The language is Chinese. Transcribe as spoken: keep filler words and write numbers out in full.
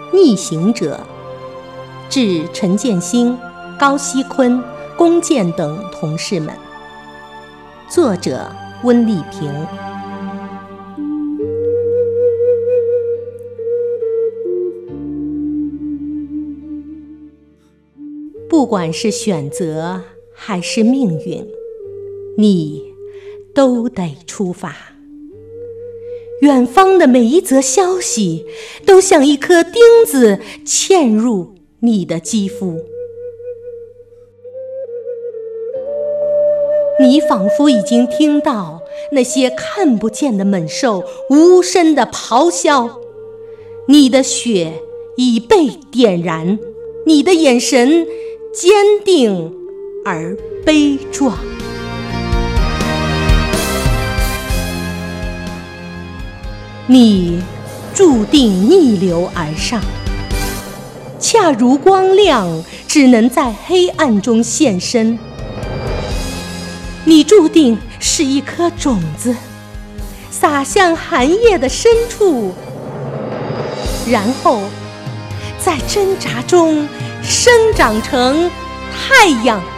逆行者》，致陈建新、高希坤、龚健等同事们。作者温丽萍。不管是选择还是命运，你都得出发。远方的每一则消息，都像一颗钉子嵌入你的肌肤。你仿佛已经听到那些看不见的猛兽无声的咆哮，你的血已被点燃，你的眼神坚定而悲壮。你注定逆流而上，恰如光亮只能在黑暗中现身。你注定是一颗种子，撒向寒夜的深处，然后在挣扎中生长成太阳。